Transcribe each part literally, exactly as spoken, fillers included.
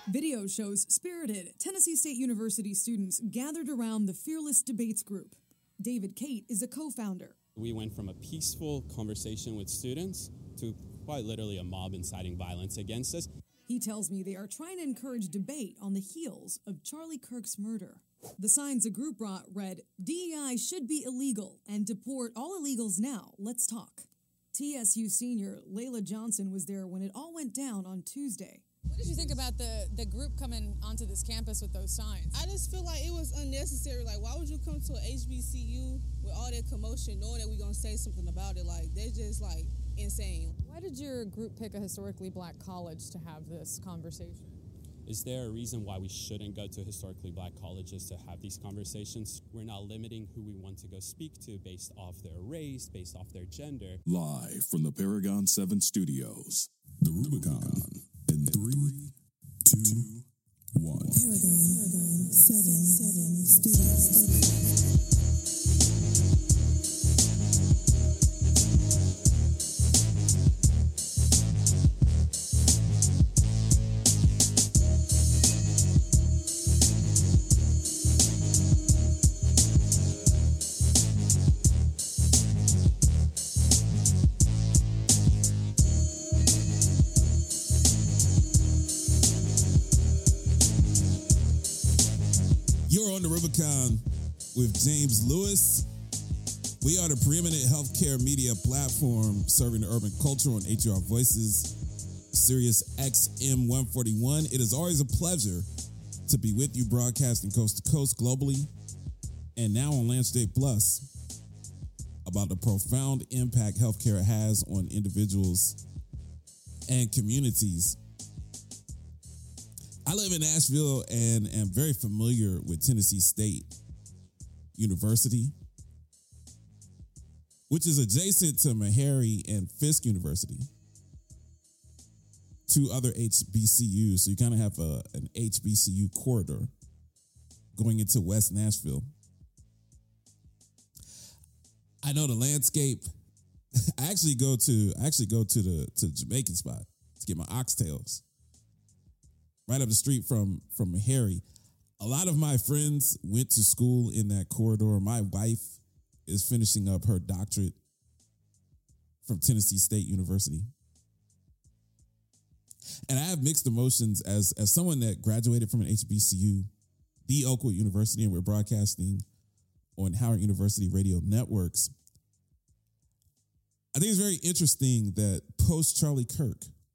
Video shows spirited Tennessee State University students gathered around the Fearless Debates group. David Cate is a co-founder. We went from a peaceful conversation with students to quite literally a mob inciting violence against us. He tells me they are trying to encourage debate on the heels of Charlie Kirk's murder. The signs the group brought read, D E I should be illegal and deport all illegals now. Let's talk. T S U senior Layla Johnson was there when it all went down on Tuesday. What did you think about the, the group coming onto this campus with those signs? I just feel like it was unnecessary. Like, why would you come to an H B C U with all that commotion knowing that we're going to say something about it? Like, they're just, like, insane. Why did your group pick a historically black college to have this conversation? Is there a reason why we shouldn't go to historically black colleges to have these conversations? We're not limiting who we want to go speak to based off their race, based off their gender. Live from the Paragon seven studios, the Rubicon, in three, two, one. Paragon seven, seven studios. You're on the Rubicon with James Lewis. We are the preeminent healthcare media platform serving the urban culture on H R Voices, Sirius X M one forty-one. It is always a pleasure to be with you, broadcasting coast to coast globally and now on Landscape Plus about the profound impact healthcare has on individuals and communities. I live in Nashville and am very familiar with Tennessee State University, which is adjacent to Meharry and Fisk University, two other H B C Us. So you kind of have a, an H B C U corridor going into West Nashville. I know the landscape. I actually go to I actually go to the to the Jamaican spot to get my oxtails. Right up the street from, from Meharry. A lot of my friends went to school in that corridor. My wife is finishing up her doctorate from Tennessee State University. And I have mixed emotions as, as someone that graduated from an H B C U, the Oakwood University, and we're broadcasting on Howard University radio networks. I think it's very interesting that post Charlie Kirk,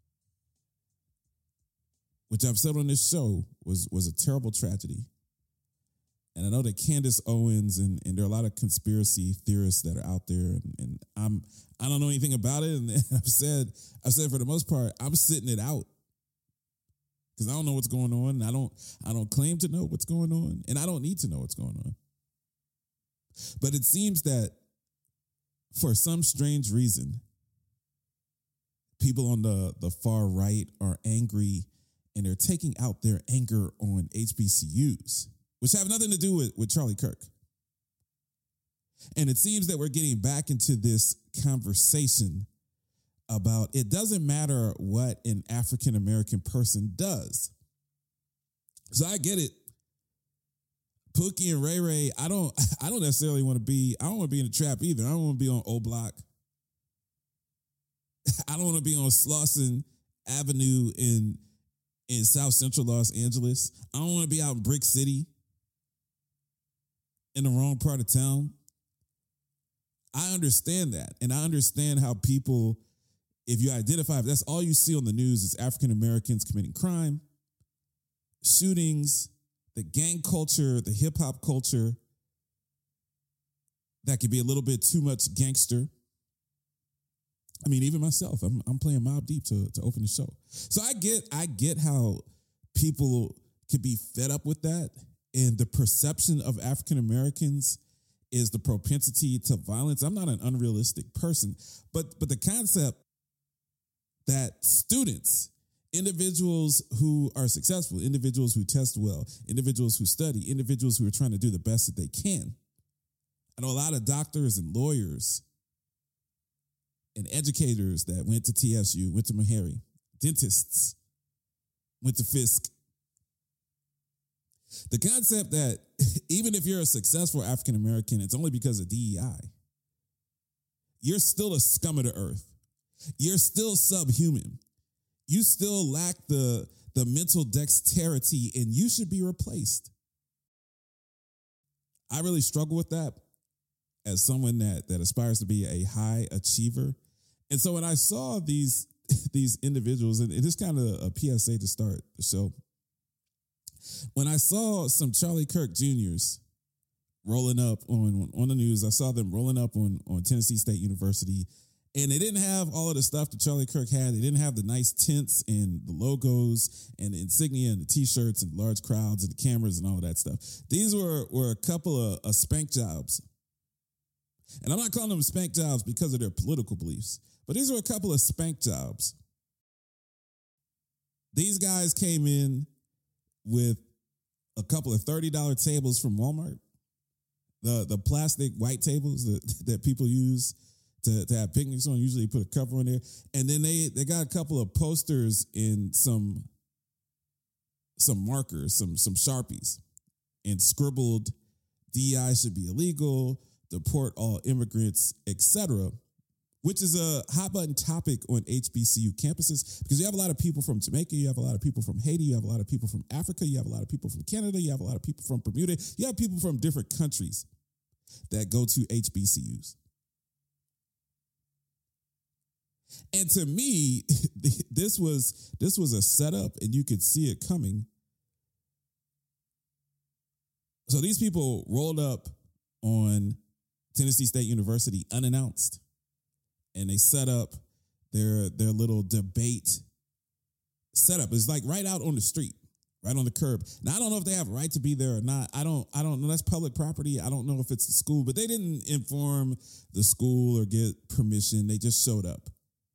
which I've said on this show was, was a terrible tragedy. And I know that Candace Owens and, and there are a lot of conspiracy theorists that are out there, and, and I'm I don't know anything about it. And I've said I've said for the most part, I'm sitting it out because I don't know what's going on. And I don't I don't claim to know what's going on, and I don't need to know what's going on. But it seems that for some strange reason, people on the, the far right are angry. And they're taking out their anger on H B C Us, which have nothing to do with, with Charlie Kirk. And it seems that we're getting back into this conversation about it doesn't matter what an African-American person does. So I get it. Pookie and Ray Ray, I don't, I don't necessarily want to be, I don't want to be in the trap either. I don't want to be on O Block. I don't want to be on Slauson Avenue in in South Central Los Angeles. I don't want to be out in Brick City in the wrong part of town. I understand that. And I understand how people, if you identify, if that's all you see on the news is African Americans committing crime, shootings, the gang culture, the hip hop culture, that could be a little bit too much gangster. I mean, even myself, I'm I'm playing Mobb Deep to, to open the show. So I get I get how people could be fed up with that. And the perception of African Americans is the propensity to violence. I'm not an unrealistic person, but but the concept that students, individuals who are successful, individuals who test well, individuals who study, individuals who are trying to do the best that they can. I know a lot of doctors and lawyers and educators that went to T S U, went to Meharry, dentists, went to Fisk, The concept that even if you're a successful African American, it's only because of D E I. You're still a scum of the earth. You're still subhuman. You still lack the, the mental dexterity, and you should be replaced. I really struggle with that as someone that, that aspires to be a high achiever. And so when I saw these, these individuals, and it is kind of a P S A to start the show, when I saw some Charlie Kirk Juniors rolling up on, on the news, I saw them rolling up on, on Tennessee State University, and they didn't have all of the stuff that Charlie Kirk had. They didn't have the nice tents and the logos and the insignia and the T-shirts and large crowds and the cameras and all of that stuff. These were, were a couple of, of spank jobs. And I'm not calling them spank jobs because of their political beliefs, but these were a couple of spank jobs. These guys came in with a couple of thirty dollars tables from Walmart, the, the plastic white tables that, that people use to, to have picnics on. Usually put a cover on there. And then they, they got a couple of posters and some, some markers, some, some Sharpies, and scribbled D E I should be illegal, deport all immigrants, et cetera, which is a hot button topic on H B C U campuses because you have a lot of people from Jamaica, you have a lot of people from Haiti, you have a lot of people from Africa, you have a lot of people from Canada, you have a lot of people from Bermuda, you have people from different countries that go to H B C Us. And to me, this was this was a setup, and you could see it coming. So these people rolled up on Tennessee State University unannounced, and they set up their their little debate setup. It's like right out on the street, right on the curb. Now, I don't know if they have a right to be there or not. I don't I don't know. That's public property. I don't know if it's the school, but they didn't inform the school or get permission. They just showed up.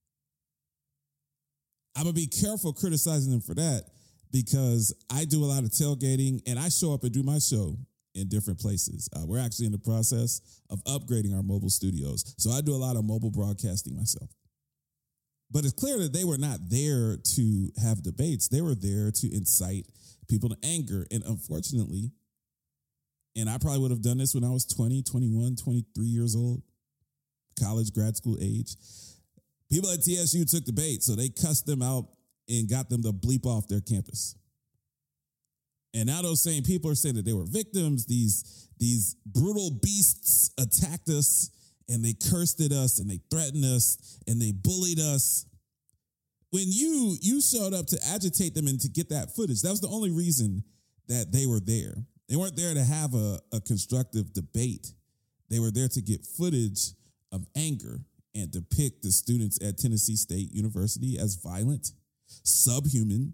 I'm going to be careful criticizing them for that because I do a lot of tailgating, and I show up and do my show in different places. Uh, we're actually in the process of upgrading our mobile studios. So I do a lot of mobile broadcasting myself. But it's clear that they were not there to have debates. They were there to incite people to anger. And unfortunately, and I probably would have done this when I was twenty, twenty-one, twenty-three years old, college, grad school age. People at T S U took the bait, so they cussed them out and got them to bleep off their campus. And now those same people are saying that they were victims. These, these brutal beasts attacked us, and they cursed at us, and they threatened us, and they bullied us. When you, you showed up to agitate them and to get that footage, that was the only reason that they were there. They weren't there to have a, a constructive debate. They were there to get footage of anger and depict the students at Tennessee State University as violent, subhuman,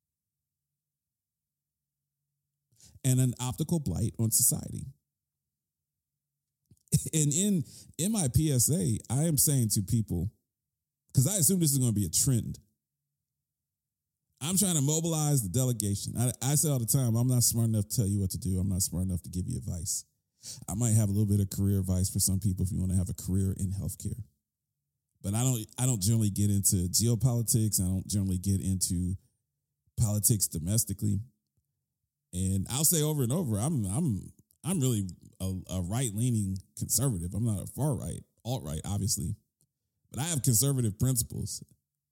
and an optical blight on society. And in, in my P S A, I am saying to people, because I assume this is going to be a trend, I'm trying to mobilize the delegation. I, I say all the time, I'm not smart enough to tell you what to do. I'm not smart enough to give you advice. I might have a little bit of career advice for some people if you want to have a career in healthcare. But I don't I don't generally get into geopolitics. I don't generally get into politics domestically. And I'll say over and over, I'm I'm I'm really a, a right-leaning conservative. I'm not a far-right, alt-right, obviously. But I have conservative principles.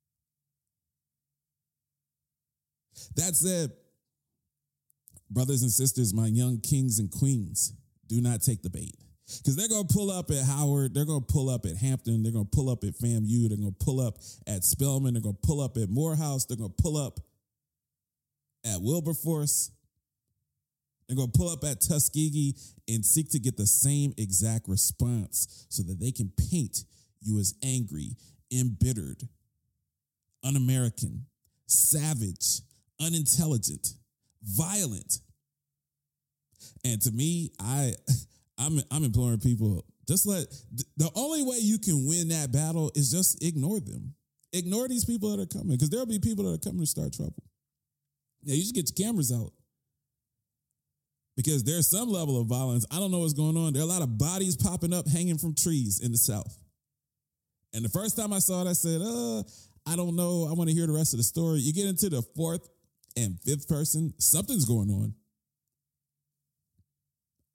That said, brothers and sisters, my young kings and queens, do not take the bait. Because they're going to pull up at Howard. They're going to pull up at Hampton. They're going to pull up at FAMU. They're going to pull up at Spelman. They're going to pull up at Morehouse. They're going to pull up at Wilberforce. They're going to pull up at Tuskegee and seek to get the same exact response so that they can paint you as angry, embittered, un-American, savage, unintelligent, violent. And to me, I... I'm I'm imploring people, just let, the only way you can win that battle is just ignore them. Ignore these people that are coming, because there'll be people that are coming to start trouble. Yeah, you should get your cameras out. Because there's some level of violence. I don't know what's going on. There are a lot of bodies popping up, hanging from trees in the South. And the first time I saw it, I said, uh, I don't know. I want to hear the rest of the story. You get into the fourth and fifth person, something's going on.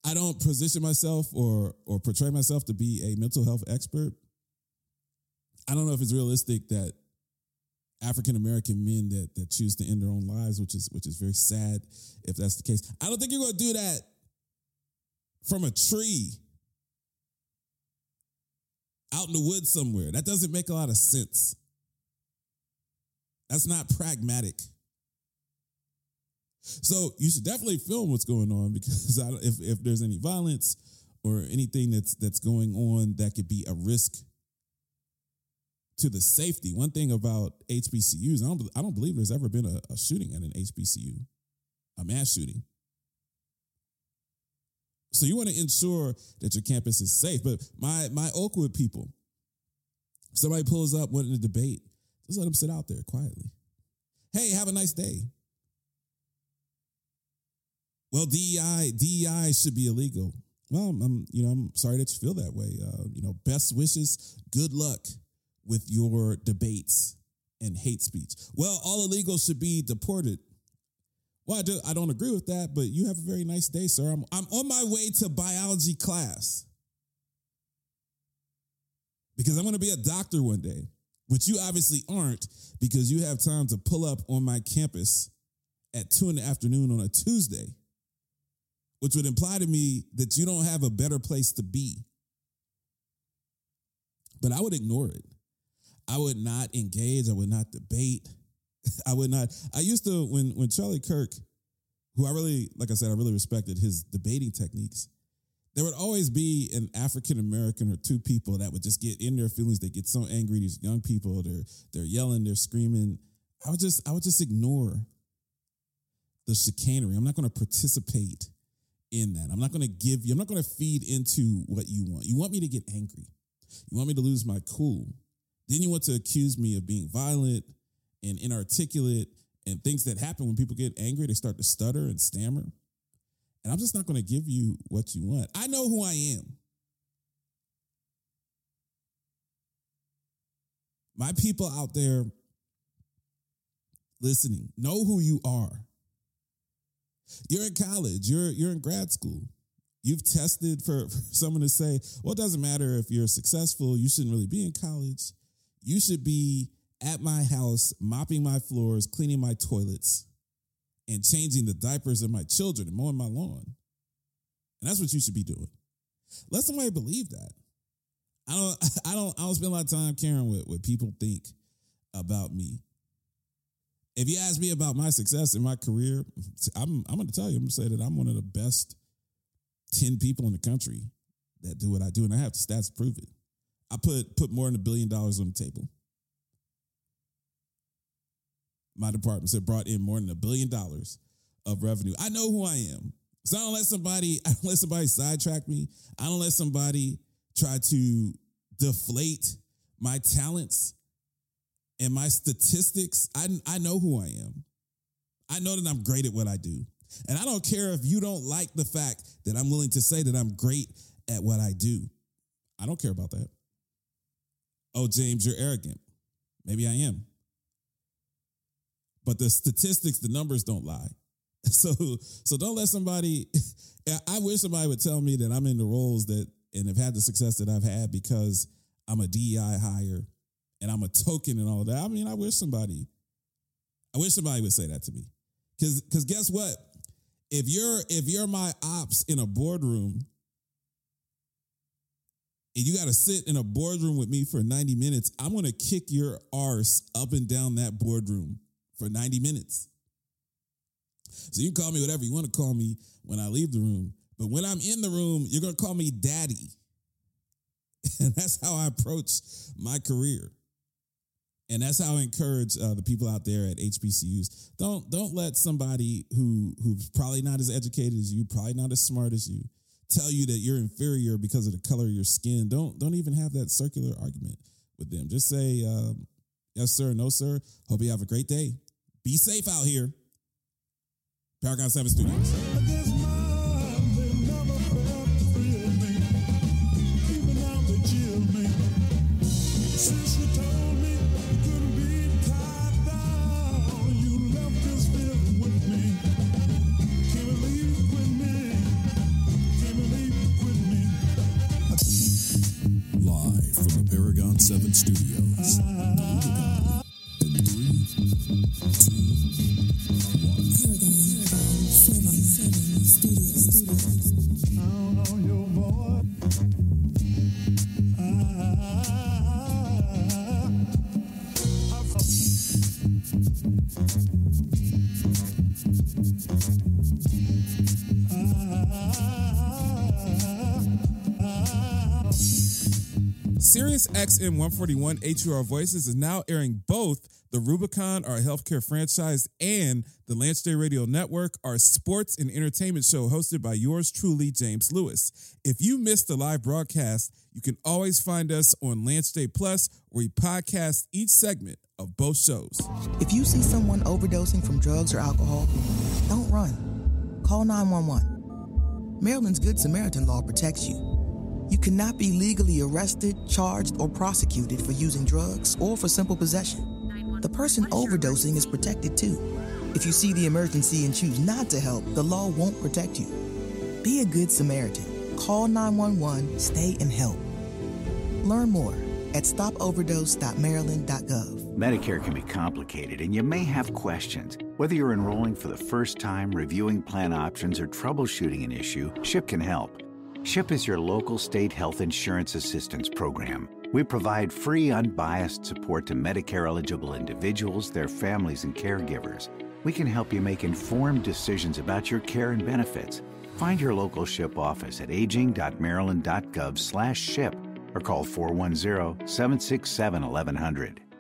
I don't position myself or or portray myself to be a mental health expert. I don't know if it's realistic that African American men that that choose to end their own lives, which is which is very sad if that's the case. I don't think you're going to do that from a tree out in the woods somewhere. That doesn't make a lot of sense. That's not pragmatic. So you should definitely film what's going on, because I don't, if if there's any violence or anything that's that's going on that could be a risk to the safety. One thing about H B C Us, I don't, I don't believe there's ever been a, a shooting at an H B C U, a mass shooting. So you want to ensure that your campus is safe. But my my Oakwood people, if somebody pulls up wanting to debate, just let them sit out there quietly. Hey, have a nice day. Well, D E I D E I should be illegal. Well, I'm you know I'm sorry that you feel that way. Uh, you know, best wishes, good luck with your debates and hate speech. Well, all illegals should be deported. Well, I, do, I don't agree with that, but you have a very nice day, sir. I'm, I'm on my way to biology class because I'm going to be a doctor one day, which you obviously aren't, because you have time to pull up on my campus at two in the afternoon on a Tuesday, which would imply to me that you don't have a better place to be. But I would ignore it. I would not engage. I would not debate. I would not. I used to, when when Charlie Kirk, who I really, like I said, I really respected his debating techniques, there would always be an African-American or two people that would just get in their feelings. They get so angry, these young people, they're they're yelling, they're screaming. I would just, I would just ignore the chicanery. I'm not going to participate in that. I'm not going to give you, I'm not going to feed into what you want. You want me to get angry. You want me to lose my cool. Then you want to accuse me of being violent and inarticulate and things that happen when people get angry. They start to stutter and stammer. And I'm just not going to give you what you want. I know who I am. My people out there listening, know who you are. You're in college. You're, you're in grad school. You've tested for, for someone to say, well, it doesn't matter if you're successful. You shouldn't really be in college. You should be at my house, mopping my floors, cleaning my toilets, and changing the diapers of my children and mowing my lawn. And that's what you should be doing. Let somebody believe that. I don't, I don't, I don't spend a lot of time caring what, what people think about me. If you ask me about my success in my career, I'm, I'm going to tell you, I'm going to say that I'm one of the best ten people in the country that do what I do, and I have the stats to prove it. I put put more than a billion dollars on the table. My department said brought in more than a billion dollars of revenue. I know who I am. So I don't let somebody, I don't let somebody sidetrack me. I don't let somebody try to deflate my talents and my statistics. I, I know who I am. I know that I'm great at what I do. And I don't care if you don't like the fact that I'm willing to say that I'm great at what I do. I don't care about that. Oh, James, you're arrogant. Maybe I am. But the statistics, the numbers don't lie. So, so don't let somebody, I wish somebody would tell me that I'm in the roles that, and have had the success that I've had because I'm a D E I hire and I'm a token and all that. I mean, I wish somebody, I wish somebody would say that to me. Cause, cause guess what? If you're, if you're my ops in a boardroom and you got to sit in a boardroom with me for ninety minutes, I'm going to kick your arse up and down that boardroom for ninety minutes. So you can call me whatever you want to call me when I leave the room. But when I'm in the room, you're going to call me daddy. And that's how I approach my career. And that's how I encourage uh, the people out there at H B C Us. Don't, don't let somebody who who's probably not as educated as you, probably not as smart as you, tell you that you're inferior because of the color of your skin. Don't, don't even have that circular argument with them. Just say, um, yes, sir, no, sir. Hope you have a great day. Be safe out here. Paragon seven Studios. seven Studios. The Rubicon. In three, two, one. Paragon seven Studios. Count on your boy. Sirius X M one forty-one H U R Voices is now airing both the Rubicon, our healthcare franchise, and the Lance J Radio Network, our sports and entertainment show hosted by yours truly, James Lewis. If you missed the live broadcast, you can always find us on Lance J Plus, where we podcast each segment of both shows. If you see someone overdosing from drugs or alcohol, don't run. Call nine one one. Maryland's Good Samaritan law protects you. You cannot be legally arrested, charged, or prosecuted for using drugs or for simple possession. The person overdosing is protected too. If you see the emergency and choose not to help, the law won't protect you. Be a good Samaritan. Call nine one one, stay and help. Learn more at stop overdose dot maryland dot gov. Medicare can be complicated, and you may have questions. Whether you're enrolling for the first time, reviewing plan options, or troubleshooting an issue, SHIP can help. SHIP is your local state health insurance assistance program. We provide free, unbiased support to Medicare-eligible individuals, their families, and caregivers. We can help you make informed decisions about your care and benefits. Find your local SHIP office at aging dot maryland dot gov slash SHIP or call four one zero, seven six seven, eleven hundred.